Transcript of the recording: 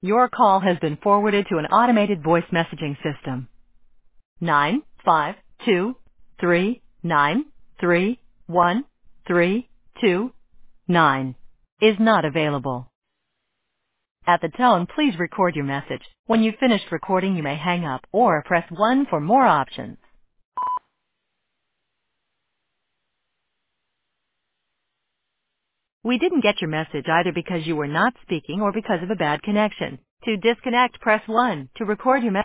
Your call has been forwarded to an automated voice messaging system. 952393132 is not available. At the tone, please record your message. When you've finished recording, you may hang up or press 1 for more options. We didn't get your message either because you were not speaking or because of a bad connection. To disconnect, press 1. To record your message,